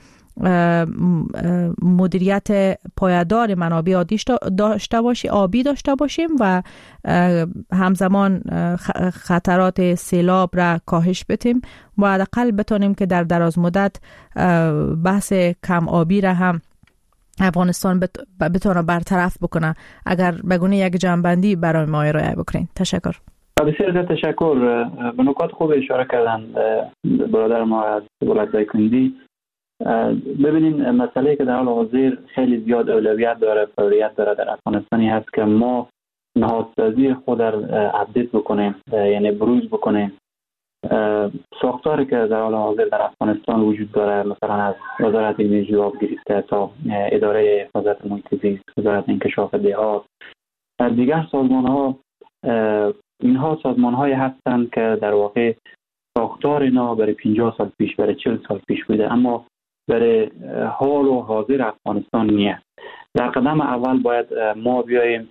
مدیریت پایدار منابع آبی داشته باشیم آبی داشته باشیم و همزمان خطرات سیلاب را کاهش بدیم و حداقل بتونیم که در دراز مدت بحث کم آبی را هم افغانستان بتونه برطرف بکنه. اگر بگونه یک جنبندی برای ما ارائه بکنین. تشکر. بسیار تشکر. به نکات خوب اشاره کردن برادر ما از ولایت دایکندی. ببینین مسئله که در حال حاضر خیلی زیاد اولویت داره، فوریت داره در افغانستانی هست که ما نهادسازی خود را اپدیت بکنیم، یعنی بروز بکنیم. ساختاری که در حال حاضر در افغانستان وجود داره، مثلا از وزارت انرژی و آب گرفته تا اداره حفاظت محیط زیست، وزارت انکشاف دهات، دیگر سازمان ها، اینها سازمان های هستند که در واقع ساختار اینا برای پنجاه سال پیش، برای چهل سال پیش بوده، اما برای حال و حاضر افغانستان نیست. در قدم اول باید ما بیاییم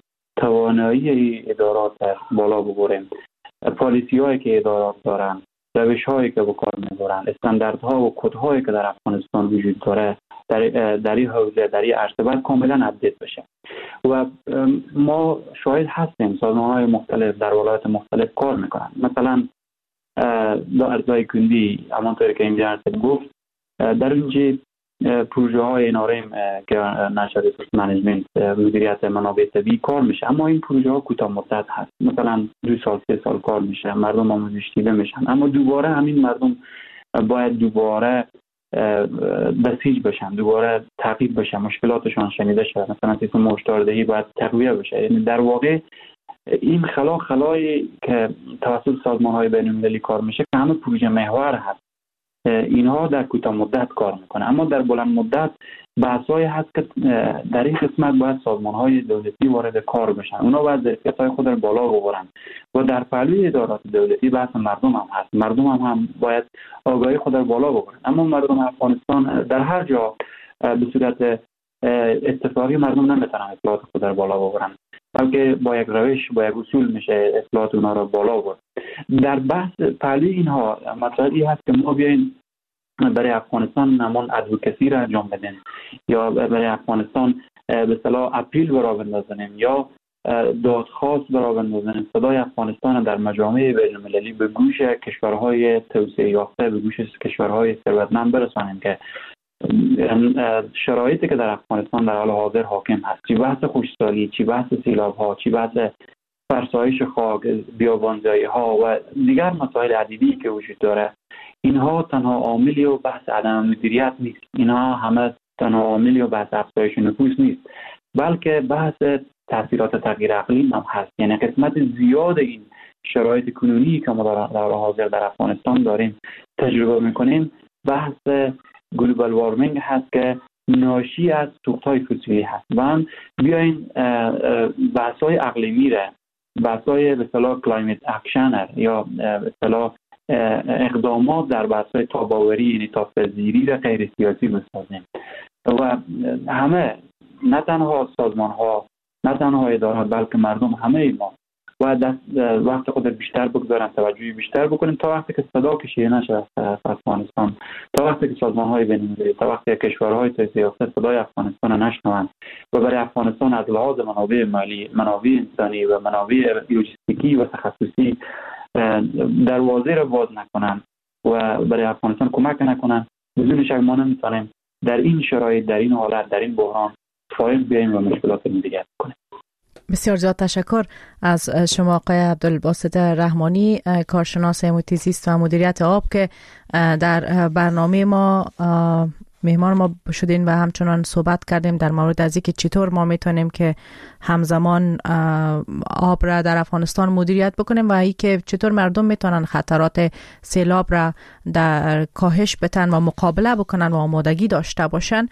توانایی ادارات بالا ببریم، پالیسی هایی که ادارات دارن، روش هایی که به کار میبرن، استانداردها و کد هایی که در افغانستان وجود داره در در این حوزه در این عرصه باید کاملا اپدیت بشه. و ما شاهد هستیم سازمان های مختلف در ولایت مختلف کار میکنن. مثلا در ارزای کندی همانطور که اینجا گفت در اینجا پروژه های اناریم که نشر ریسورس منیجمنت مدیریت منابع طبیعی کار میشه، اما این پروژه ها کوتاه مدت هست، مثلا دو سال سه سال کار میشه، مردم آموزش دیده میشن، اما دوباره همین مردم باید دوباره بسیج بشن، دوباره تعقیب بشن، مشکلاتشان شنیده شد، مثلا سیستم هشداردهی باید تقویه بشه. یعنی در واقع این خلا خلایی که توسط سازمان های بین المللی کار میشه که همه پروژه محور هست، اینها در کوتاه مدت کار میکنه، اما در بلند مدت بحثایی هست که در این قسمت باید سازمان های دولتی وارد کار بشن، اونا باید ظرفیت های خود را بالا ببرن و در پهلوی ادارات دولتی بحث مردم هم هست، مردم هم, هم باید آگاهی خود را بالا ببرن. اما مردم افغانستان در هر جا به صورت اتفاقی مردم نمیتونن اطلاعات خود را بالا ببرن، بلکه با یک روش با یک اصول میشه اطلاعات اونا را بالا برد. در بحث پهلوی اینها مطلبی هست که ما بیاین برای افغانستان نمان ادوکسی را انجام بدیم یا برای افغانستان به اصطلاح اپیل برای بندازیم یا دادخواست برای بندازیم، صدای افغانستان در مجامع بین المللی به گوش کشورهای توسعه یافته، به گوش کشورهای ثروتمند برسانیم که شرایطی که در افغانستان در حال حاضر حاکم هست، چی بحث خشکسالی، چی بحث سیلاب ها، چی بحث فرسایش خاک، بیابانزایی ها و دیگر مسائل عدیدی که وجود داره، اینها تنها عاملی و بحث عدم مدیریت نیست، اینها همه تنها عاملی و بحث افزایش نفوس نیست، بلکه بحث تاثیرات تغییر اقلیم هم هست. یعنی قسمت زیاد این شرایط کنونی که ما در حال حاضر در افغانستان داریم تجربه میکنیم بحث گلوبال وارمینگ هست که ناشی از سوخت‌های فسیلی هست. و هم بیاین بحث‌های اقلیمی را، بحث‌های به اصطلاح کلایمت اکشن یا به اصطلاح اقدامات در بحث‌های تاباوری یعنی تاب‌پذیری را غیر سیاسی بسازیم و همه نه تنها سازمان‌ها نه تنها ادارات بلکه مردم همه ما و دست وقت خود بیشتر بگذارن، توجهی بیشتر بکنیم تا وقتی که صدا کشیده نشه از افغانستان، تا وقتی که سازمان‌های بین‌المللی، تا وقتی که کشورهای توسعه یافته صدای افغانستان را نشنوند و برای افغانستان از لحاظ منابع مالی، منابع انسانی و منابع لوجستیکی و تخصصی دروازه را باز نکنند و برای افغانستان کمک نکنند، بدون شک ما نمیتونیم در این شرایط، در این حالت، در این بحران فائق بیاییم و مشکلات دیگر کنیم. بسیار زیاد تشکر از شما آقای عبدالباسط رحمانی، کارشناس محیط زیست و مدیریت آب که در برنامه ما مهمان ما شدین و همچنان صحبت کردیم در مورد از اینکه چطور ما میتونیم که همزمان آب را در افغانستان مدیریت بکنیم و اینکه چطور مردم میتونن خطرات سیلاب را در کاهش بدن و مقابله بکنن و آمادگی داشته باشن.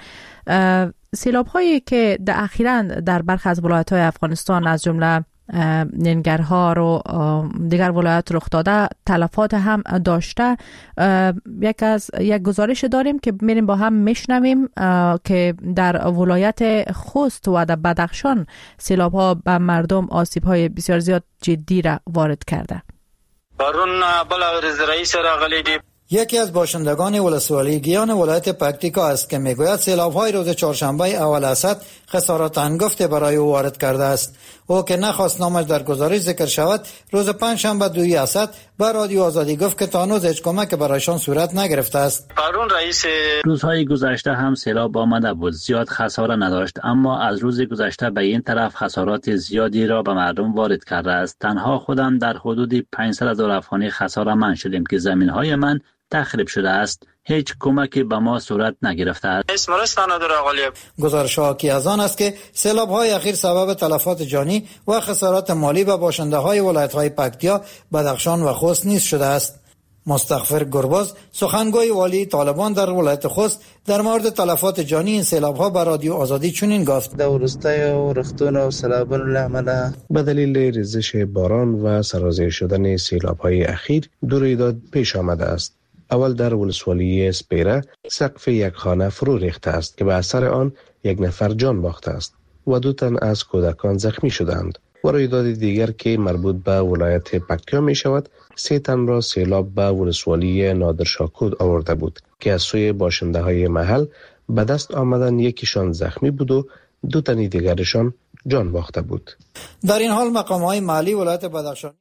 سیلاب هایی که در اخیراً در برخی از ولایت های افغانستان از جمله ننگرهار و دیگر ولایات رخ داده تلفات هم داشته. یک از یک گزارش داریم که میریم با هم میشنویم که در ولایت خوست و در بدخشان سیلاب ها به مردم آسیب های بسیار زیاد جدی را وارد کرده. بارون بلا رئیس راغلی دی. یکی از باشندگان ولسوالی گیان ولایت پکتیکا است که میگوید سیلاب‌های روز چهارشنبه اول اسد خسارات هنگفت برای او وارد کرده است. او که نخواست نامش در گزارش ذکر شود، روز پنجشنبه دوی اسد به رادیو آزادی گفت که تا هنوز هیچ کمک برایشان صورت نگرفته است. قارون رئیس روزهای گذشته هم سیلاب آمده بود، زیاد خساره نداشت، اما از روز گذشته به این طرف خسارات زیادی را به مردم وارد کرده است. تنها خودم در حدود پانصد هزار افغانی خساره من شدیم که زمین‌های من تخریب شده است. هیچ کمکی به ما صورت نگرفته است. گزارش حاکی از آن است که سیلاب‌های اخیر سبب تلفات جانی و خسارات مالی به باشنده‌های ولایت‌های پکتیا، بدخشان و خوست نیز شده است. مستغفر گرباز، سخنگوی والی طالبان در ولایت خوست، در مورد تلفات جانی این سیلاب‌ها به رادیو آزادی چنین گفت: در روستای و رختون و سیلاب‌ها لامل به دلیل ریزش باران و سرازیر شدن سیلاب‌های اخیر دو رویداد پیش آمده است. اول در ولسوالی سپیره سقف یک خانه فرو ریخته است که به اثر آن یک نفر جان باخته است. و دو تن از کودکان زخمی شدند. و رویداد دیگر که مربوط به ولایت پکتیا می شود، سه تن را سیلاب به ولسوالی نادرشاکود آورده بود که از سوی باشنده های محل به دست آمدن یکیشان زخمی بود و دو تن دیگرشان جان باخته بود. در این حال مقام های محلی ولایت بدخشان